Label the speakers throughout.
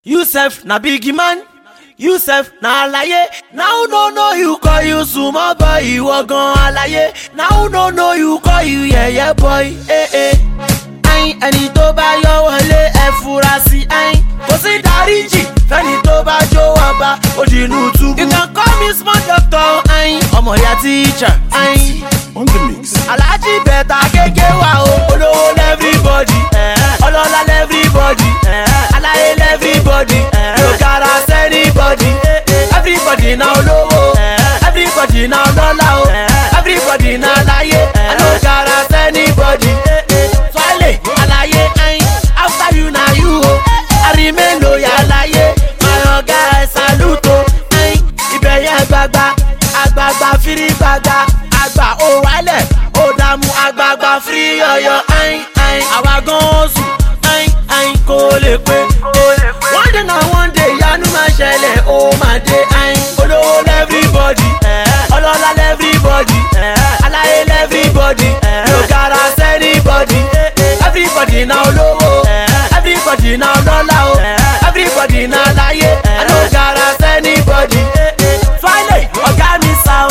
Speaker 1: Yusef na big man, Yusef na alaye. Now no you call you sumo boy, ìwọ gan alaye. Now no you call you yeye boy. Ayin ẹni tó bá yọ wọlé ẹ fura sí ayin. Kò sí dáríjì fẹ́ni tó bá jó ọba ó di inú túbú. You can call me small doctor ayin, ọmọ ìyá teacher ayin.
Speaker 2: On the mix.
Speaker 1: Alhaji bẹ̀tà kéke wà o, olówó lẹ́fíríbọ̀dì, ọlọ́lá lẹ́fíríbọ̀dì, aláyé lẹ́fíríbọ̀dì, yóò kára sẹ́nibọ̀dì. Everybody na olówó, everybody na ọlọ́lá o, everybody na aláyé, yóò kára sẹ́nibọ̀dì. Swale aláyé ayin, after you na you o, I remain loyal aláyé. My oga ẹ salute o, ayin, ìbẹ̀yẹ gbagba, àgbààgbà firi gbagba. Àgbà ó wálẹ̀ ó dààmú àgbààgbà fírí ọyọ ayin ayin. Àwa gan oṣù ayin ayin kò lè pé. One day na one day ìyanu máa ṣẹlẹ̀ ó máa dé ayin. Olówó lẹ́fíríbọ̀dì, ọlọ́lá lẹ́fíríbọ̀dì, aláyé lẹ́fíríbọ̀dì, yóò kára sẹ́nibọ̀dì. Everybody na olówó, everybody na ọlọ́lá o, everybody na aláyé, yóò kára sẹ́nibọ̀dì. Swale ọ̀gá mi sá o.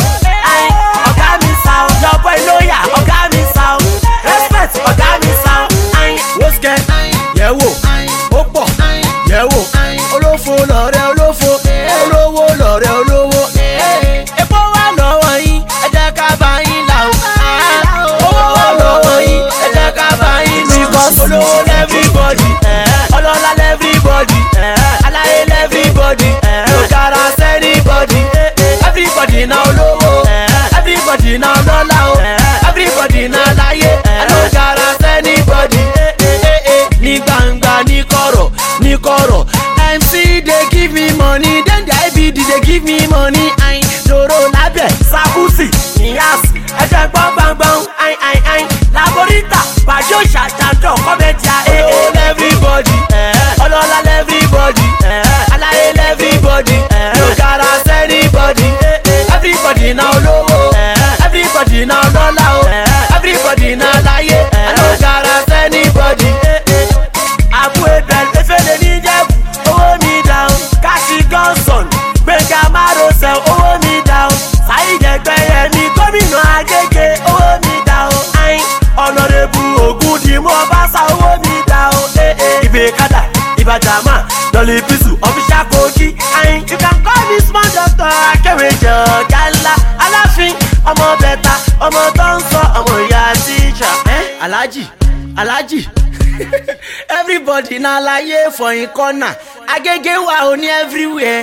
Speaker 1: Your boy lawyer, ọ̀gá mi sound. Respect, ọ̀gá mi sound. Woske, yẹ̀wò, ó pọ̀, yẹ̀wò. Olófo lọ̀rẹ́ olófo, olówó lọ̀rẹ́ olówó. Epo wà lọ́wọ́ yín, ẹ jẹ́ ká bá yín là o. Owó wà lọ́wọ́ yín, ẹ jẹ́ ká bá yín lù. Because olówó lẹ́fíríbọ̀dì, ọlọ́lá lẹ́fíríbọ̀dì, aláyé lẹ́fíríbọ̀dì, yóò kára sẹ́nibọ̀dì. Everybody na olówó, everybody na ọlọ́lá o, everybody na aláyé, yóò kára sẹ́nibọ̀dì. Ní gbangba ní kọ̀rọ̀, MC dey give me money, then the IBD dey give me money. Dòrò lábẹ́ Sàkúsì, Níyàs, ẹ̀jẹ̀ gbọ́ngbọ̀ngbọ̀n, Laborita, Bàjọ́ ṣàṣàjọ, kọ́mẹ́díà. Olówó lẹ́fíríbọ̀dì, ọlọ́lá lẹ́fíríbọ̀dì, aláyé lẹ́fíríbọ̀dì, yóò kára sẹ́nibọ̀dì. Everybody na olówó, everybody na ọlọ́lá o, everybody na aláyé, yóò kára sẹ́nibọ̀dì. Àbú ebẹ̀ efele ní Jẹ́bù, owó mi down. Káṣí Gọ́nsọ̀n, Gbẹ̀ngà Márosẹ̀, owó mi down. Saheed Ẹgbẹ́yẹmí, gómìnà Agége, owó mi down. Honorable Ògúndìmú Ọbáṣá, owó mi down. Ìbèkádà, Ìbàjàmá, Dọ̀lì Bísù, Official Kogi. You can call me small doctor, Akéwèjọ Gálá. Aláàfin, ọmọ bẹ̀ta, ọmọ tó ń sọ, ọmọ ìyá teacher. Alhaji. Everybody na alaye for in corner. Agége wà ó ní everywhere.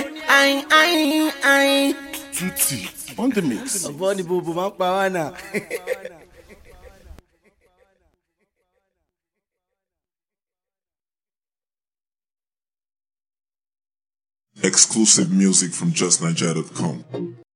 Speaker 2: Tutti. On the mix.
Speaker 1: Ọ̀bọ ni bòbò máa ń pa wá náà.
Speaker 2: Exclusive music from justnigeria.com.